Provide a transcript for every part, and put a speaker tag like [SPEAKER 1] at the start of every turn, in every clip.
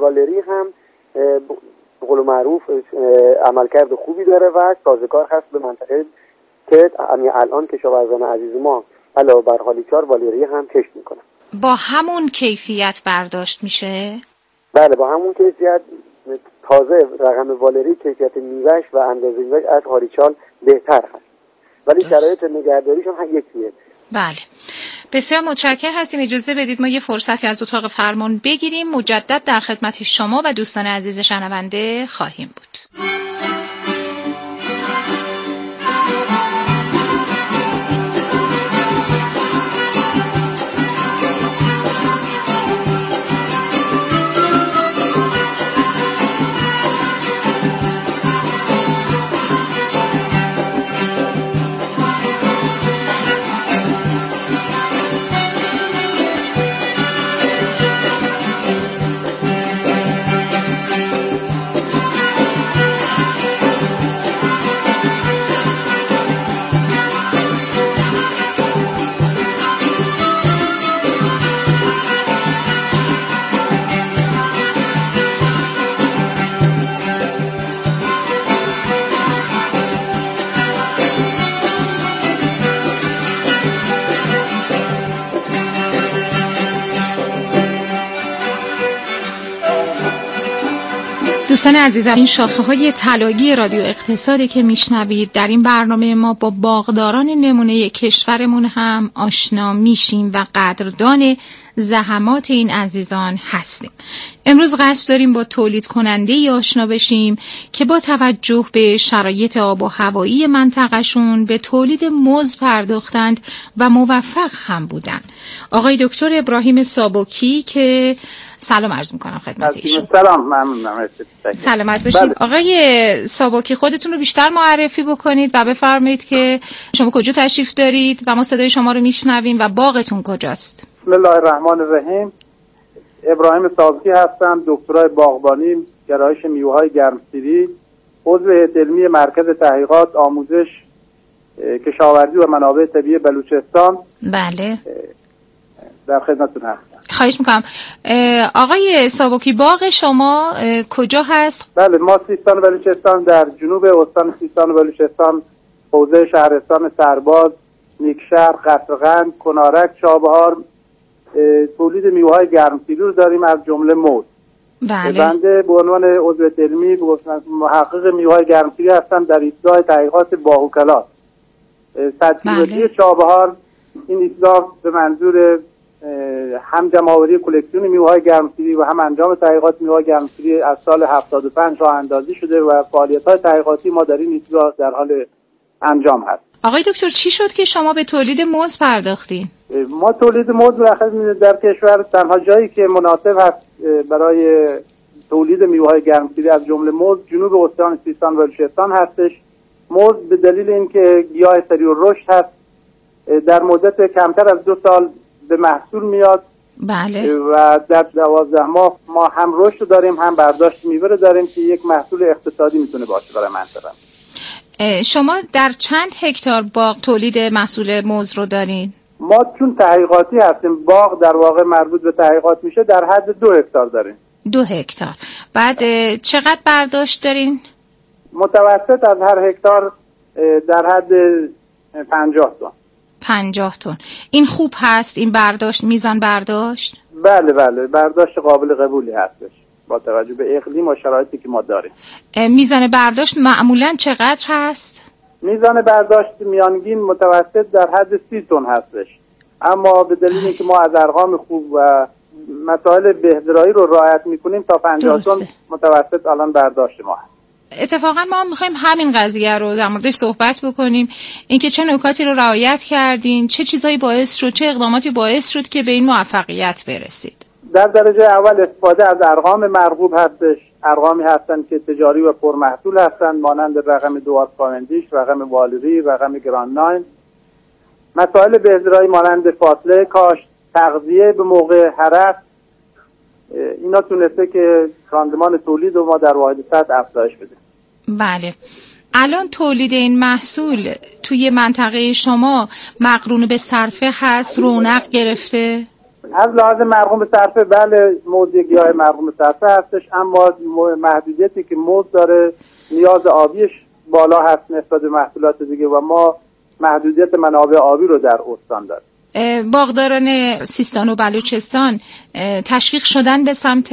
[SPEAKER 1] والری هم به قول معروف عملکرد خوبی داره و سازگار هست به منطقه که الان کشاورزان عزیز ما علاوه بر هالیچار والری هم کشت میکنن.
[SPEAKER 2] با همون کیفیت برداشت میشه؟
[SPEAKER 1] بله، با همون کیفیت. تازه رقم والری کیفیت میوه‌اش و اندازه میوه‌اش از هالیچال بهتر هست، ولی شرایط نگهداریش هم یکیه.
[SPEAKER 2] بله، بسیار متشکرم هستیم. اجازه بدید ما یه فرصتی از اتاق فرمان بگیریم. مجدد در خدمت شما و دوستان عزیز شنونده خواهیم بود. دوستان عزیزم، این شاخه‌های طلایی رادیو اقتصادی که میشنوید، در این برنامه ما با باغداران نمونه کشورمون هم آشنا میشیم و قدردان زحمات این عزیزان هستیم. امروز قصد داریم با تولید کننده‌ای آشنا بشیم که با توجه به شرایط آب و هوایی منطقه‌شون به تولید موز پرداختند و موفق هم بودند. آقای دکتر ابراهیم سابکی که سلام عرض میکنم خدمت ایشون.
[SPEAKER 3] سلام، ممنونم.
[SPEAKER 2] سلامت باشید. بله. آقای سابکی، خودتون رو بیشتر معرفی بکنید و بفرمایید که شما کجا تشریف دارید و ما صدای شما رو میشنویم و باغتون کجاست.
[SPEAKER 3] بسم الله الرحمن الرحیم. ابراهیم سابکی هستم، دکترای باغبانی، گرایش میوه‌های گرمسیری، عضو هیئت علمی مرکز تحقیقات آموزش کشاورزی و منابع طبیعی بلوچستان.
[SPEAKER 2] بله،
[SPEAKER 3] در خدمتتون هستم.
[SPEAKER 2] خواهش میکنم. آقای سابکی، باغ شما کجا هست؟
[SPEAKER 3] بله، ما سیستان بلوچستان، در جنوب استان سیستان بلوچستان، حوزه شهرستان سرباز، نیکشهر، قصرقند، کنارک، چابهار تولید میوه‌های گرمسیری رو داریم، از جمله موز.
[SPEAKER 2] بله.
[SPEAKER 3] بنده به عنوان عضو علمی محقق میوه‌های گرمسیری هستم در ایستگاه تحقیقات باهوکلات. تجهیزاتی چابهار، این ایستگاه به منظور هم جمع‌آوری کلکسیون میوه‌های گرمسیری و هم انجام تحقیقات میوه‌های گرمسیری از سال 75 راه اندازی شده و فعالیت‌های تحقیقاتی ما در این ایستگاه در حال انجام هست.
[SPEAKER 2] آقای دکتر، چی شد که شما به تولید موز پرداختین؟
[SPEAKER 3] ما تولید موز در کشور تنها جایی که مناسب هست برای تولید میوه‌های گرمسیری از جمله موز جنوب استان سیستان و بلوچستان هستش. موز به دلیل اینکه گیاه سریع الرشد هست، در مدت کمتر از 2 سال به محصول میاد.
[SPEAKER 2] بله.
[SPEAKER 3] و در 12 ماه ما هم رشد داریم هم برداشت میوه رو داریم که یک محصول اقتصادی میتونه باشه برای منطقه.
[SPEAKER 2] شما در چند هکتار باغ تولید محصول موز رو دارین؟
[SPEAKER 3] ما چون تحقیقاتی هستیم، باغ در واقع مربوط به تحقیقات میشه، در حد 2 هکتار داریم.
[SPEAKER 2] 2 هکتار. بعد چقدر برداشت دارین؟
[SPEAKER 3] متوسط از هر هکتار در حد 50 تن.
[SPEAKER 2] 50 تن. این خوب هست، این برداشت، میزان برداشت؟
[SPEAKER 3] بله، برداشت قابل قبولی هستش با توجه به اقلیم و شرایطی که ما داریم.
[SPEAKER 2] میزان برداشت معمولاً چقدر هست؟
[SPEAKER 3] میزان برداشت میانگین متوسط در حد 30 تن هستش، اما به دلیل اینکه ما از ارقام خوب و مسائل بهدرایی رو رعایت میکنیم تا 50 تن متوسط الان برداشت ما هست.
[SPEAKER 2] اتفاقا ما میخوایم همین قضیه رو در موردش صحبت بکنیم، اینکه چه نکاتی رو رعایت کردین، چه چیزایی باعث شد، چه اقداماتی باعث شد که به این موفقیت برسید.
[SPEAKER 3] در درجه اول استفاده از ارقام مرغوب هستش، ارقامی هستن که تجاری و پرمحصول هستن، مانند رقم 2 کاوندیش، رقم والری، رقم گراند 9. مسائل بهدرایی مانند فاصله کاشت، تغذیه به موقع، هرس، اینا تونسته که راندمان تولید رو ما در واحد سطح افزایش بده.
[SPEAKER 2] بله. الان تولید این محصول توی منطقه شما مقرون به صرفه هست، رونق گرفته؟
[SPEAKER 3] از لحاظ مرغوم به صرفه بله موز یک گیاه مرغوم به صرفه هستش، اما محدودیتی که موز داره نیاز آبیش بالا هست نسبت به محصولات دیگه و ما محدودیت منابع آبی رو در استان داریم.
[SPEAKER 2] باغداران سیستان و بلوچستان تشویق شدن به سمت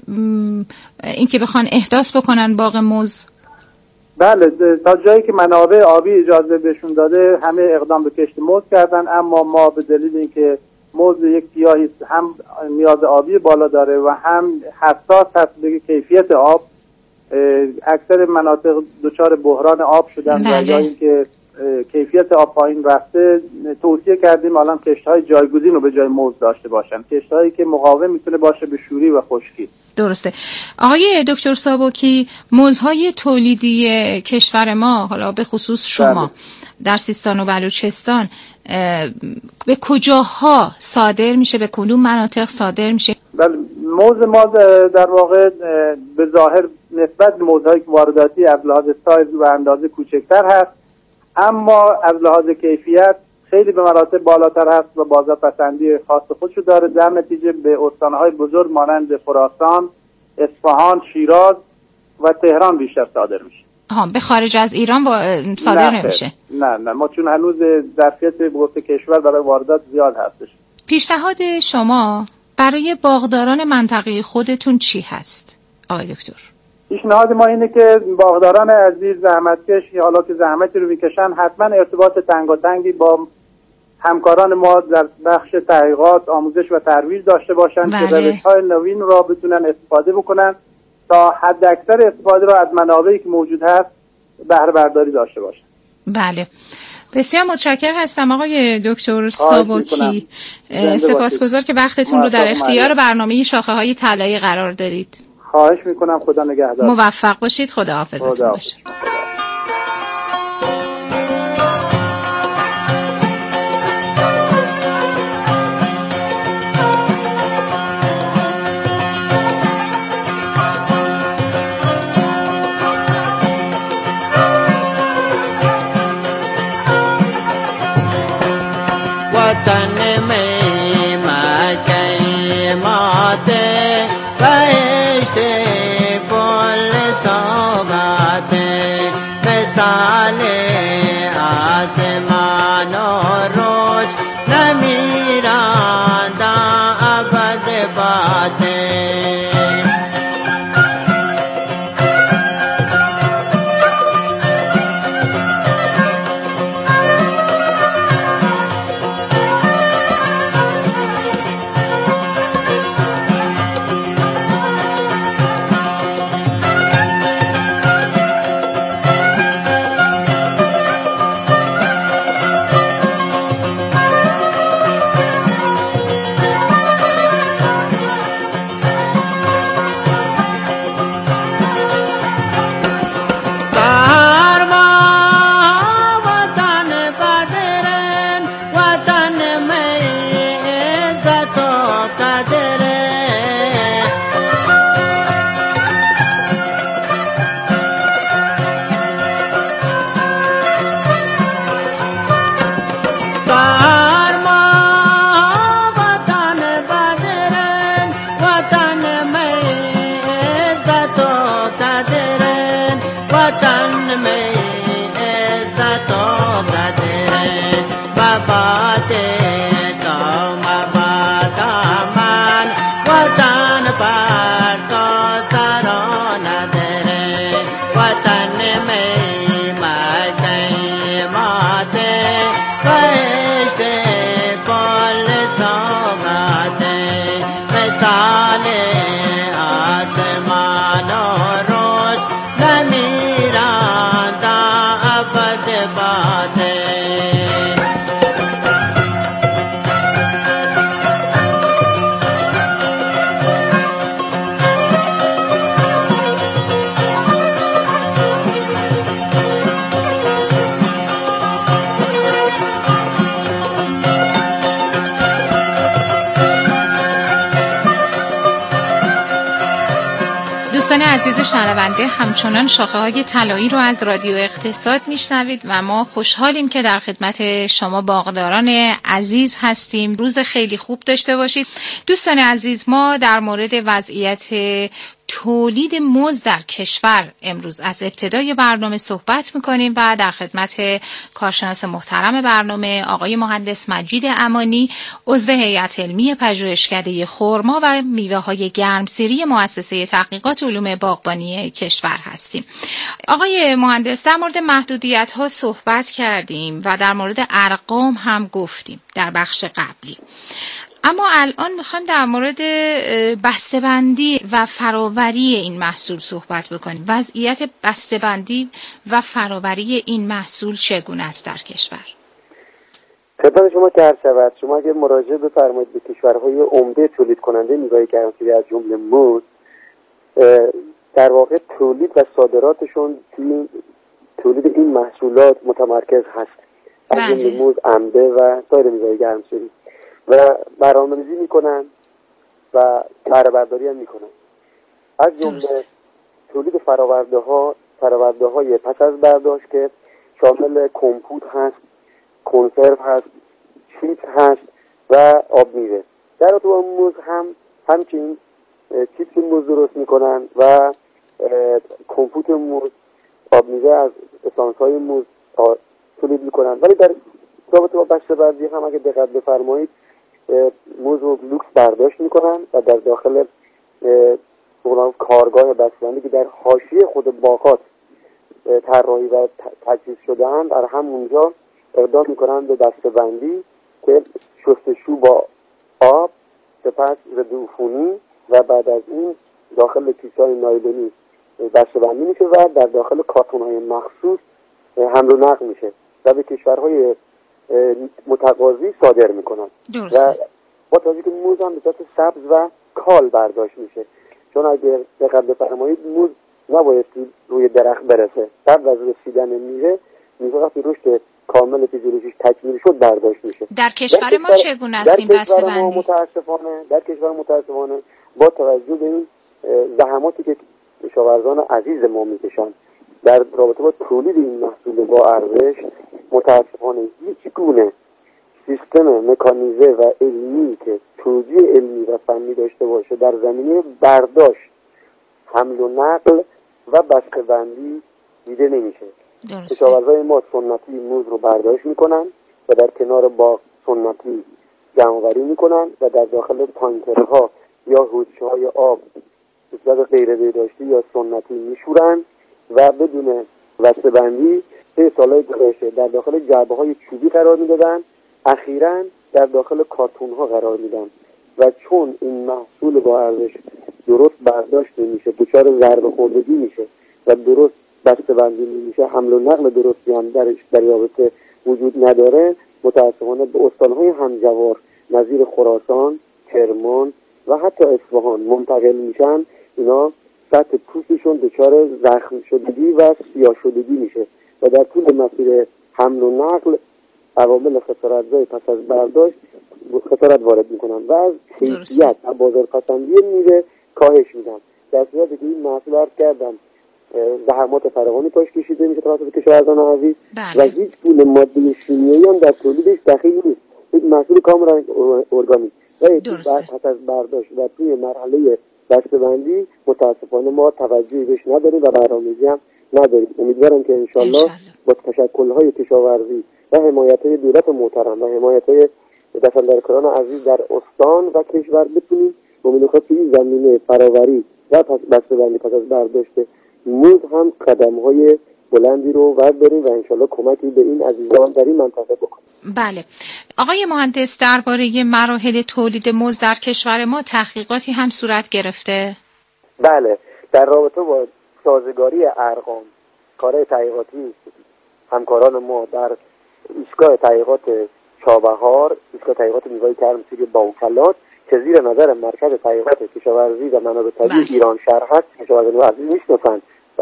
[SPEAKER 2] اینکه بخوان احداث بکنن باغ موز؟
[SPEAKER 3] بله، تا جایی که منابع آبی اجازه بهشون داده همه اقدام به کشت موز کردن، اما ما به دلیل اینکه موز یک گیاهی هم نیاز آبی بالا داره و هم حساس هست به کیفیت آب، اکثر مناطق دچار بحران آب شدن و یا اینکه کیفیت آب پایین رفته، توصیه کردیم الان کشت‌های جایگزین رو به جای موز داشته باشن، کشت‌هایی که مقاوم میتونه باشه به شوری و خشکی.
[SPEAKER 2] درسته. آقای دکتر سابکی، موزهای تولیدی کشور ما، حالا به خصوص شما در سیستان و بلوچستان، به کجاها صادر میشه؟ به کدوم مناطق صادر میشه؟
[SPEAKER 3] بله، موز ما در واقع به ظاهر نسبت به موزهای وارداتی از لحاظ سایز و اندازه کوچکتر هست، اما از لحاظ کیفیت خیلی به مراتب بالاتر هست و بازارپسندی خاص خودشو داره. در نتیجه به استانهای بزرگ مانند خراسان، اصفهان، شیراز و تهران بیشتر صادر میشه.
[SPEAKER 2] به خارج از ایران صادر نمیشه؟
[SPEAKER 3] نه ما چون هنوز ظرفیت بورس کشور برای واردات زیاد هستش.
[SPEAKER 2] پیشنهاد شما برای باغداران منطقه خودتون چی هست آقای دکتر؟
[SPEAKER 3] پیشنهاد ما اینه که باغداران عزیز زحمتکش، حالا که زحمتی رو میکشن، حتما ارتباط تنگاتنگی با همکاران ما در بخش تحقیقات، آموزش و ترویج داشته باشن که روش‌های نوین را بتونن استفاده بکنن تا حد اکثر استفاده را از منابعی که موجود هست بهره برداری داشته باشن.
[SPEAKER 2] بله، بسیار متشکرم هستم آقای دکتر سابکی. سپاسگزار که وقتتون رو در اختیار برنامه شاخه‌های طلایی قرار دادید.
[SPEAKER 3] خواهش میکنم، خدا نگهدار.
[SPEAKER 2] موفق باشید، خدا حافظتون باشه.
[SPEAKER 4] بهشت بول سوغاته
[SPEAKER 2] دوستان عزیز شنونده، همچنان شاخه‌های طلایی رو از رادیو اقتصاد میشنوید و ما خوشحالیم که در خدمت شما باغداران عزیز هستیم. روز خیلی خوب داشته باشید. دوستان عزیز، ما در مورد وضعیت تولید موز در کشور امروز از ابتدای برنامه صحبت میکنیم و در خدمت کارشناس محترم برنامه آقای مهندس مجید امانی، عضو هیئت علمی پژوهشکده خرما و میوه های گرمسیری مؤسسه تحقیقات علوم باغبانی کشور هستیم. آقای مهندس، در مورد محدودیت ها صحبت کردیم و در مورد ارقام هم گفتیم در بخش قبلی، اما الان میخوایم در مورد بسته‌بندی و فراوری این محصول صحبت بکنیم. وضعیت بسته‌بندی و فراوری این محصول چگونه است در کشور؟
[SPEAKER 1] خدمت شما که عرض شود، شما اگر مراجعه بفرمایید به کشورهای عمده تولید کننده میوه گرمسیری از جمله موز، در واقع تولید و صادراتشون تولید این محصولات متمرکز هست، از جمله موز، انبه و سایر میوه گرمسیری، و برنامه‌ریزی میکنن و بهره برداری هم میکنن. از جمله تولید فراورده های پس از برداشت که شامل کمپوت هست، کنسرو هست، چیپس هست و آب میوه. در رابطه با موز همچنین چیپس موز درست میکنن و کمپوت موز، آب میوه از اسانس های موز تولید میکنن. ولی در رابطه با بسته‌بندی هم اگه دقت بفرمایید، موز رو لوکس برداشت میکنن و در داخل کارگاه بسته‌بندی که در حاشیه خود باغات طراحی و تجهیز شده اند، در همونجا اقدام میکنن به بسته‌بندی که شستشو با آب، سپس ضد عفونی و بعد از این داخل کیسه‌های نایلونی بسته‌بندی میشه و در داخل کارتون‌های مخصوص حمل و نقل میشه و به کشورهای متقاضی صادر میکنن. و با توجه که موز هم به صورت سبز و کال برداشت میشه، چون اگر دقت بفرمایید موز نباید روی درخت برسه، قبل از رسیدن میوه وقتی رشد کامل فیزیولوژیش تکمیل شد برداشت میشه.
[SPEAKER 2] در کشور ما چگونه است این بسته‌بندی؟
[SPEAKER 1] در کشور متاسفانه با توجه به این زحماتی که کشاورزان عزیز ما میکشن در رابطه با تولید این محصول با ارزش، متاسفانه هیچ گونه سیستم مکانیزه و علمی که توجیه علمی و فنی داشته باشه در زمینه برداشت، حمل و نقل و بسته‌بندی دیده نمیشه. کشاورزای ما سنتی موز رو برداشت میکنن و در کنار باغ سنتی جمع‌آوری میکنن و در داخل تانکرها یا حوضچه‌های آب به صورت غیر بهداشتی یا سنتی میشورن و بدون بسته‌بندی 3 سال گذشته در داخل جعبه‌های چوبی قرار میدادن، اخیراً در داخل کارتون‌ها قرار میدن و چون این محصول با ارزش درست برداشت نمیشه، دچار ضربه خوردگی میشه و درست بسته‌بندی نمیشه، حمل و نقل درستی هم در رابطه وجود نداره، متأسفانه به استان‌های همجوار نظیر خراسان، کرمان و حتی اصفهان منتقل میشن. اینا سطح پوستشون دچار زخم شدگی و سیاه شدگی میشه و در طول مسیر حمل و نقل عوامل خسارت‌زای پس از برداشت خسارت وارد میکنن و از کیفیت و بازارپسندی میوه کاهش میدن. در صورتی که این محصول عرض کردم زحمات فراوانی پاش کشیده میشه توسط کشاورزان عزیز و هیچ گونه ماده شیمیایی هم در تولیدش دخیل نیست. یک محصول کاملا ارگانیک و پس از برداشت و توی مرحله بسته‌بندی متاسفانه ما توجهی بهش نداریم و برنامه‌ریزی هم نداریم. امیدوارم که انشالله با تشکل‌های کشاورزی و حمایت‌های دولت محترم و حمایت‌های دستاندرکاران عزیز در استان و کشور بتونیم امیدوارم که این زمینه فراوری و بسته‌بندی پس از برداشت موز هم قدم‌های بلندی رو برداریم و انشالله کمکی به این عزیزان در این منطقه بکنیم.
[SPEAKER 2] بله آقای مهندس، درباره مراحل تولید موز در کشور ما تحقیقاتی هم صورت گرفته؟
[SPEAKER 1] بله، در رابطه با سازگاری ارقام کارهای تحقیقاتی همکاران ما در ایستگاه تحقیقات چابهار، ایستگاه تحقیقات میوه گرمسیری باوکلات که زیر نظر مرکز تحقیقات کشاورزی و منابع طبیعی ایران شهر هست، کشاورزان عزیز میشناسند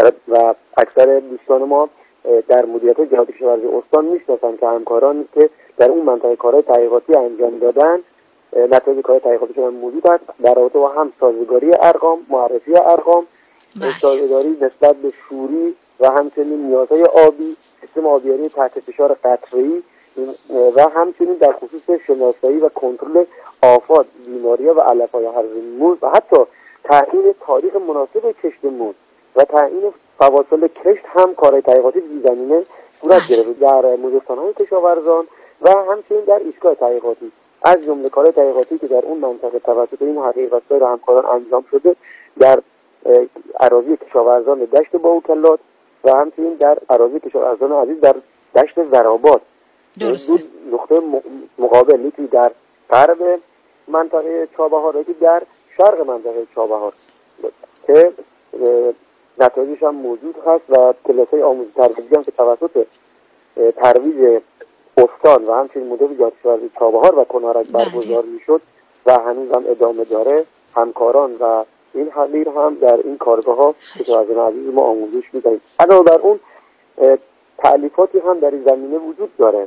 [SPEAKER 1] و اکثر دوستان ما در مدیریت جهاد کشاورزی استان میشناسند که همکاران که در اون منطقه کارهای تحقیقاتی انجام دادن نتایج کارهای تحقیقاتیشون موجود است. در رابطه با هم سازگاری ارقام، معرفی ارقام سایه‌داری نسبت به شوری و همچنین نیازهای آبی، سیستم آبیاری تحت فشار قطره‌ای و همچنین در خصوص شناسایی و کنترل آفات، بیماری‌ها و علف‌های حرز موز و حتی تعیین تاریخ مناسب کشت موز و تعیین فواصل کشت هم کارهای تحقیقاتی در زمینه صورت گرفت در موزستان‌های کشاورزان و همچنین در ایستگاه تحقیقاتی. از جمله کارهای تحقیقاتی که در اون منطقه توسط این حقیق و سایر همکاران انجام شده در اراضی کشاورزان دشت باوکلات و همچنین در اراضی کشاورزان عزیز در دشت زرآباد. دو نقطه مقابل، یکی در غرب منطقه چابهار و یکی در شرق منطقه چابهار که نتایجش هم موجود هست و کلاس‌های آموزشی تربیتی هم که توسط ترویج استان و همچنین مدیر جهادکشاورزی چابهار و کنارک برگزار میشد و هنوز هم ادامه داره. همکاران و این حقیر هم در این کارگاه‌ها کشاورزان عزیز ما آموزش میدهیم. علاوه بر اون تألیفاتی هم در این زمینه وجود داره.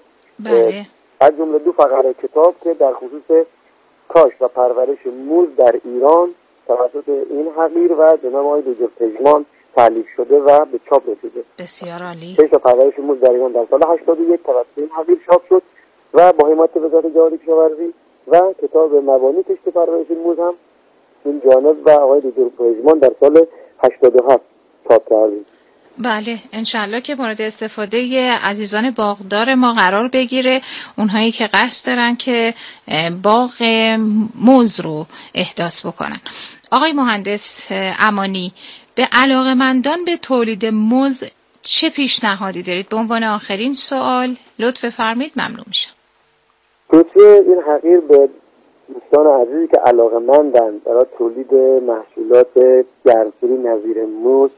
[SPEAKER 1] از جمله 2 فقره کتاب که در خصوص کاشت و پرورش موز در ایران توسط این حقیر و جناب آقای دکتر پژمان تألیف شده و به چاپ رسیده.
[SPEAKER 2] بسیار عالی.
[SPEAKER 1] کشت و پرورش موز در ایران در سال 81 توسط این حقیر چاپ شد و با حمایت وزارت جهادکشاورزی و کتاب مبانی کشت و پرورش موز هم این جانب و آقای دکتر پژمان در سال 87 چاپ کردیم.
[SPEAKER 2] بله، انشالله که مورد استفاده عزیزان باغدار ما قرار بگیره، اونهایی که قصد دارن که باغ موز رو احداث بکنن. آقای مهندس امانی، به علاقه‌مندان به تولید موز چه پیشنهادی دارید؟ به عنوان آخرین سوال لطف فرمایید، ممنون میشم.
[SPEAKER 1] توصیه این حقیر به دوستان عزیزی که علاقه‌مندن برای تولید محصولات گرمسیری نظیر موز،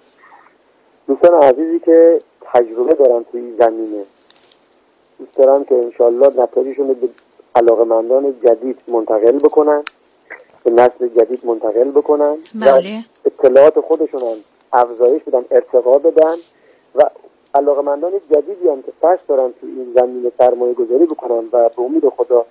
[SPEAKER 1] دوستان عزیزی که تجربه دارن توی زمینه، دوست دارن که انشالله نتایجشون به علاقه‌مندان جدید منتقل بکنن، به نسل جدید منتقل بکنن و اطلاعات خودشون هم افزایش بدن، ارتقا بدن و علاقه‌مندان جدیدی هم که قصد دارن توی این زمینه سرمایه گذاری بکنن و به امید خدا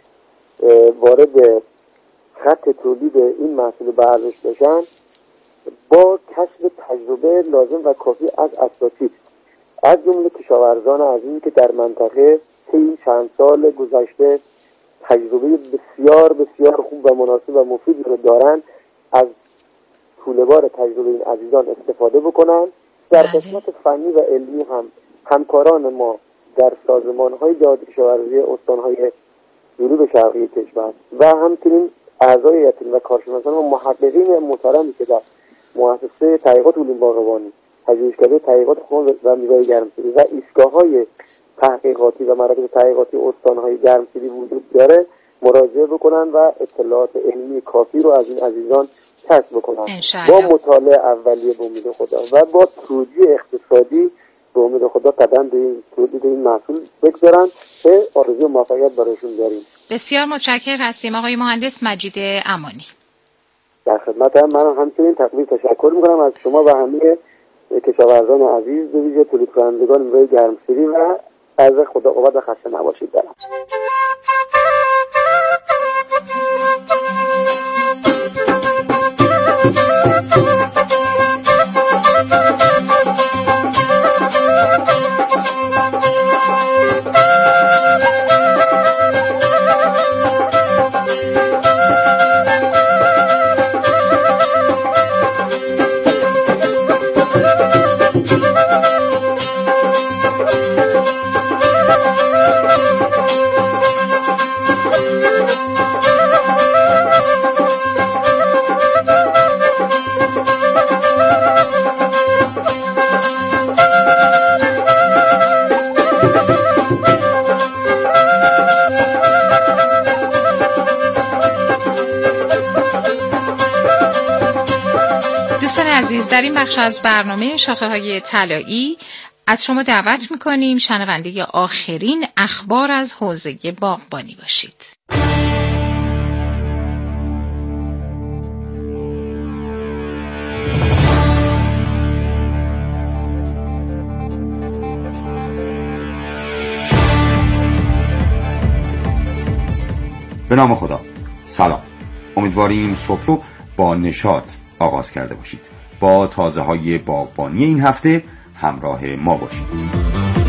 [SPEAKER 1] وارد خط تولید این محصول به ارزش بشن، با کسب تجربه لازم و کافی از اساتید، از جمله کشاورزان عزیزی که در منطقه طی چند سال گذشته تجربه بسیار بسیار خوب و مناسب و مفید رو دارن، از طوله‌بار تجربه این عزیزان استفاده بکنن. در قسمت فنی و علمی هم همکاران ما در سازمان‌های جهادکشاورزی استان‌های جنوب شرقی کشور و همچنین اعضای هیئت و کارشناسان و محققین محترمی که در مؤسسه تحقیقات علوم باغبانی، پژوهشکده تحقیقات خام و میوه گرمسیری و ایستگاه‌های تحقیقاتی و مراکز تحقیقاتی استان‌های گرمسیری وجود داره، مراجعه بکنن و اطلاعات علمی کافی رو از این عزیزان کسب بکنن. با مطالعه اولیه به امید خدا و با توجیه اقتصادی به امید خدا قدم به این تولید این محصول بگذارن که آرزوی موفقیت برایشون داریم.
[SPEAKER 2] بسیار متشکر هستیم آقای مهندس مجید امانی.
[SPEAKER 1] در خدمت هم من همچنین تشکر میکنم از شما و همه کشاورزان عزیز، به ویژه تولید کنندگان میوه گرمسیری و از خدا قوت و خسته نباشید دارم.
[SPEAKER 2] عزیز، در این بخش از برنامه شاخه‌های طلایی از شما دعوت می‌کنیم شنونده آخرین اخبار از حوزه باغبانی باشید.
[SPEAKER 4] به نام خدا. سلام. امیدواریم صبح رو با نشاط آغاز کرده باشید. با تازه‌های باغبانی این هفته همراه ما باشید.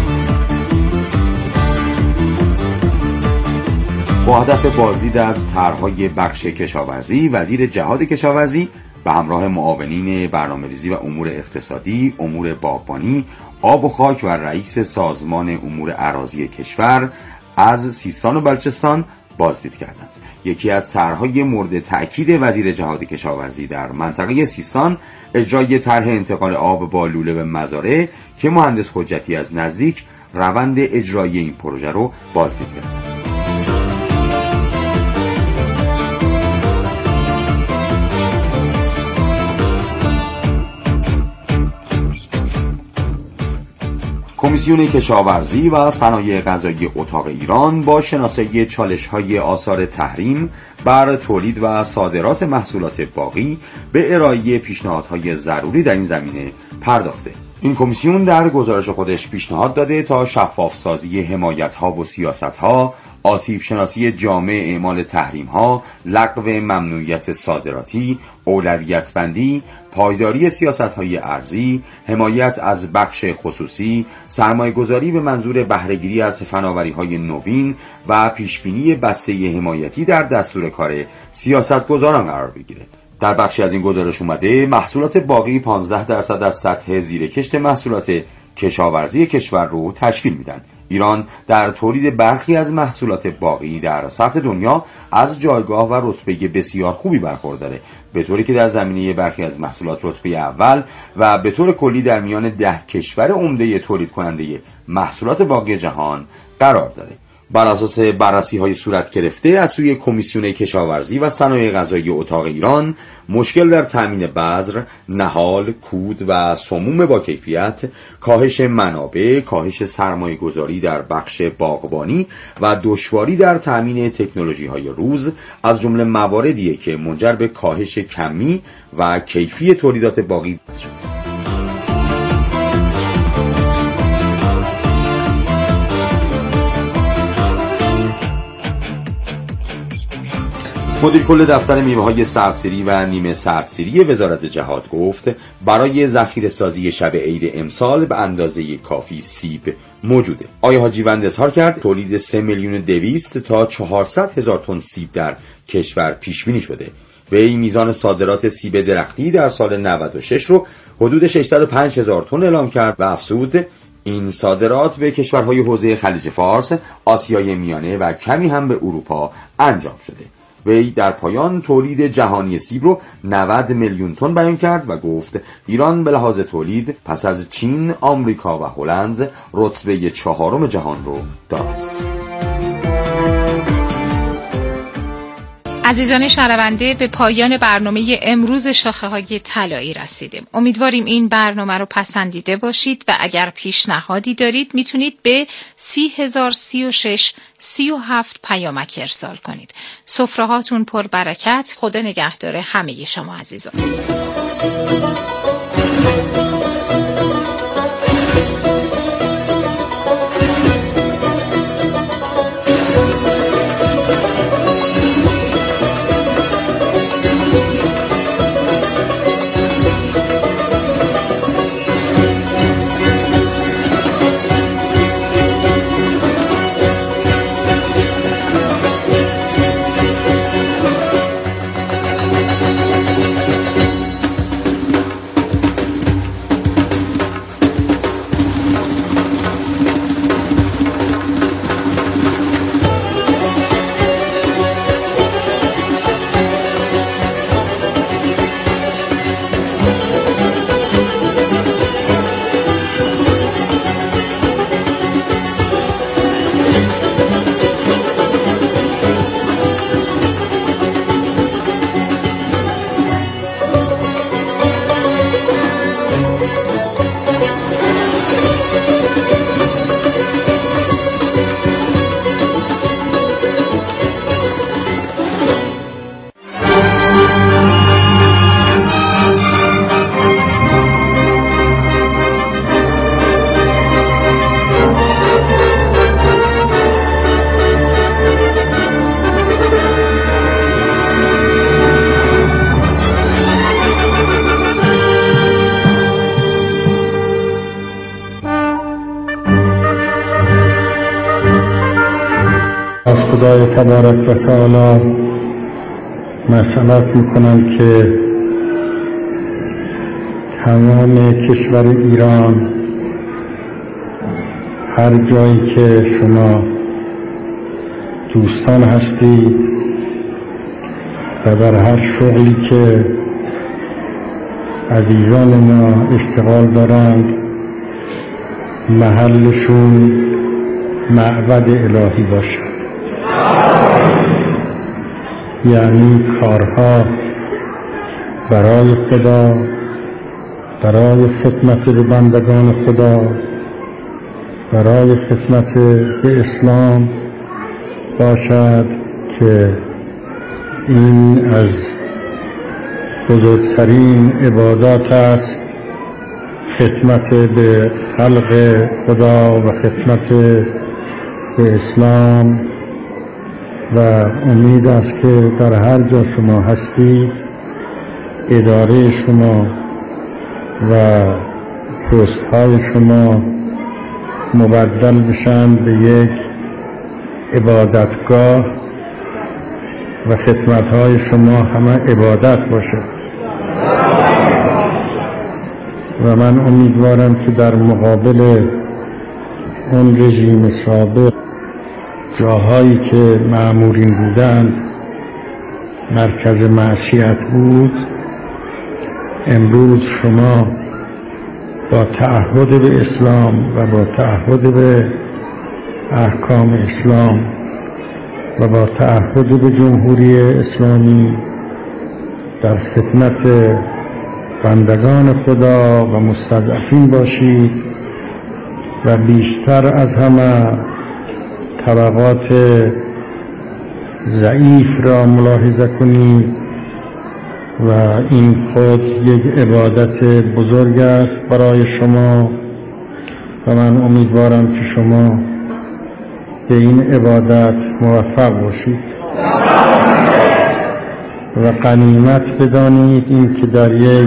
[SPEAKER 4] با هدف بازدید از طرح‌های بخش کشاورزی، وزیر جهاد کشاورزی به همراه معاونین برنامه‌ریزی و امور اقتصادی، امور باغبانی، آب و خاک و رئیس سازمان امور اراضی کشور از سیستان و بلوچستان بازدید کردند. یکی از طرح‌های مورد تأکید وزیر جهاد کشاورزی در منطقه سیستان اجرای طرح انتقال آب با لوله به مزارع که مهندس حجتی از نزدیک روند اجرایی این پروژه رو بازدید کرد. کمیسیون کشاورزی و صنایع غذایی اتاق ایران با شناسایی چالش‌های آثار تحریم بر تولید و صادرات محصولات باغی به ارائه پیشنهادهای ضروری در این زمینه پرداخته. این کمیسیون در گزارش خودش پیشنهاد داده تا شفاف سازی حمایت‌ها و سیاست‌ها، آسیب شناسی جامع اعمال تحریم‌ها، لغو ممنوعیت صادراتی، اولویت بندی، پایداری سیاست‌های ارزی، حمایت از بخش خصوصی، سرمایه‌گذاری به منظور بهره‌گیری از فناوری‌های نوین و پیشبینی بسته حمایتی در دستور کار سیاستگزاران قرار بگیره. در بخشی از این گزارش اومده محصولات باغی 15% از سطح زیر کشت محصولات کشاورزی کشور رو تشکیل میدن. ایران در تولید برخی از محصولات باغی در سطح دنیا از جایگاه و رتبه بسیار خوبی برخورداره، به طوری که در زمینه برخی از محصولات رتبه اول و به طور کلی در میان 10 کشور عمده تولید کننده محصولات باغی جهان قرار داره. بر اساس بررسی‌های صورت گرفته از سوی کمیسیون کشاورزی و صنایع غذایی اتاق ایران، مشکل در تامین بذر، نهال، کود و سموم با کیفیت، کاهش منابع، کاهش سرمایه‌گذاری در بخش باغبانی و دشواری در تامین تکنولوژی‌های روز از جمله مواردیه که منجر به کاهش کمی و کیفی تولیدات باغی شد. مدیر کل دفتر میوه‌های سردسیری و نیمه سردسیری وزارت جهاد گفت برای ذخیره سازی شب عید امسال به اندازه کافی سیب موجوده. آقای حاجیوند اظهار کرد تولید 3,200,000 تا 400,000 تن سیب در کشور پیش بینی شده. وی میزان صادرات سیب درختی در سال 96 رو حدود 605,000 تن اعلام کرد و افزود این صادرات به کشورهای حوزه خلیج فارس، آسیای میانه و کمی هم به اروپا انجام شده. وی در پایان تولید جهانی سیب رو 90 میلیون تن بیان کرد و گفت ایران به لحاظ تولید پس از چین، آمریکا و هلند رتبه 4 جهان رو دارست.
[SPEAKER 2] عزیزان شنونده، به پایان برنامه امروز شاخه‌های طلایی رسیدیم. امیدواریم این برنامه رو پسندیده باشید و اگر پیشنهادی دارید میتونید به 30,036 37 پیامک ارسال کنید. سفره‌هاتون پر برکت. خدا نگهدار همه شما عزیزان.
[SPEAKER 5] خدای تبارک و تعالی مسئلت میکنم که تمام کشور ایران، هر جایی که شما دوستان هستید و در هر شغلی که عزیزان ما اشتغال دارند، محلشون معبد الهی باشد. یعنی کارها برای خدا، برای خدمت به بندگان خدا، برای خدمت به اسلام باشد که این از بزرگترین عبادات است، خدمت به خلق خدا و خدمت به اسلام. و امید است که در هر جا شما هستید اداره شما و پست‌های شما مبدل بشن به یک عبادتگاه و خدمت‌های شما همه عبادت باشه. و من امیدوارم که در مقابل اون رژیم سابق، جاهایی که مأمورین بودند مرکز معصیت بود، امروز شما با تعهد به اسلام و با تعهد به احکام اسلام و با تعهد به جمهوری اسلامی در خدمت بندگان خدا و مستضعفین باشید و بیشتر از همه طبقات ضعیف را ملاحظه کنید و این خود یک عبادت بزرگ است برای شما و من امیدوارم که شما به این عبادت موفق باشید و غنیمت بدانید این که در یک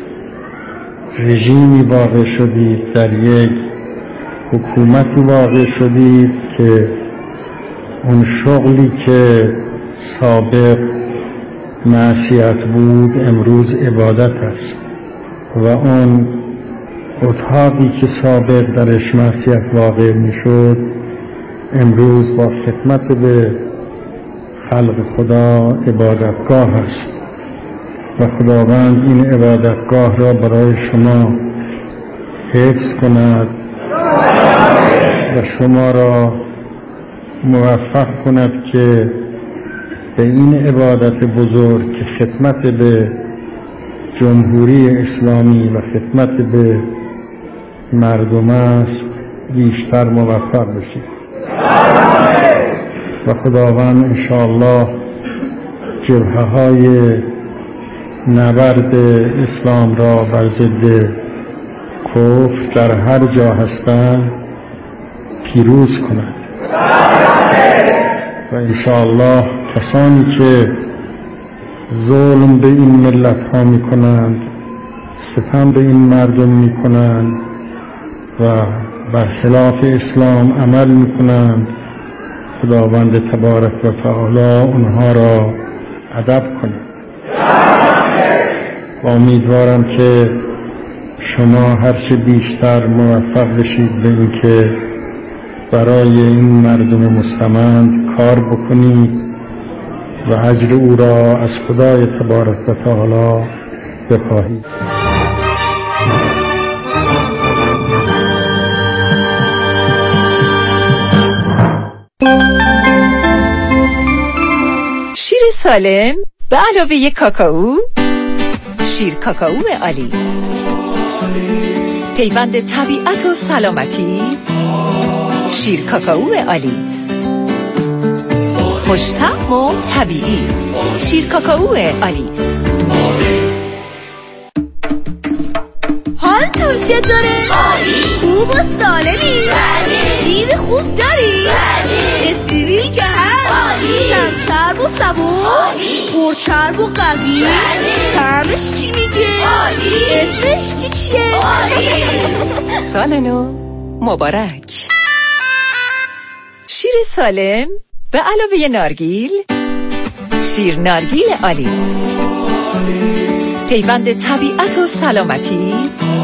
[SPEAKER 5] رژیمی واقع شدید، در یک حکومتی واقع شدید که اون شغلی که سابق معصیت بود امروز عبادت است و اون اتحادی که سابق درش معصیت واقع می شد امروز با خدمت به خلق خدا عبادتگاه است و خداوند این عبادتگاه را برای شما حفظ کند و شما را موفق کند که به این عبادت بزرگ که خدمت به جمهوری اسلامی و خدمت به مردم است بیشتر موفق بشید و خداوند انشاءالله جبهه‌های نبرد اسلام را بر ضد کفر در هر جا هستند پیروز کند و انشاءالله کسانی که ظلم به این ملت ها می کنند، ستم به این مردم می کنند و برخلاف اسلام عمل می کنند، خداوند تبارک و تعالی اونها را ادب کند. و امیدوارم که شما هرچه بیشتر موفق بشید به این که برای این مردم مستمند کار بکنید و اجر او را از خدای تبارک و تعالی بخواهید.
[SPEAKER 6] شیر سالم به علاوه کاکائو، شیر کاکائو آلیس، پیوند طبیعت و سلامتی. شیر کاکائو آلیس، خوش‌طعم و طبیعی. شیر کاکائو آلیس.
[SPEAKER 7] حالتون چطوره؟ خوب و سالمی؟ شیر خوب داری؟ استریل که هست؟ کم چرب و صبور؟ پر چرب و قوی؟ طعمش چی میگه؟ اسمش چیه؟
[SPEAKER 6] سال نو مبارک. شیر سالم به علاوه نارگیل، شیر نارگیل آلیس، پیوند طبیعت و سلامتی